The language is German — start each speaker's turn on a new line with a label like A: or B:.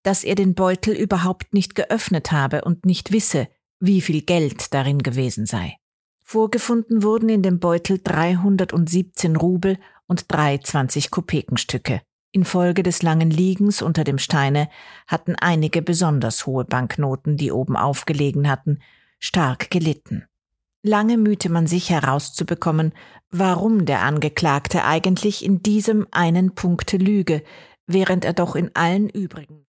A: dass er den Beutel überhaupt nicht geöffnet habe und nicht wisse, wie viel Geld darin gewesen sei. Vorgefunden wurden in dem Beutel 317 Rubel und 3 20-Kopekenstücke. Infolge des langen Liegens unter dem Steine hatten einige besonders hohe Banknoten, die oben aufgelegen hatten, stark gelitten. Lange mühte man sich herauszubekommen, warum der Angeklagte eigentlich in diesem einen Punkte lüge, während er doch in allen übrigen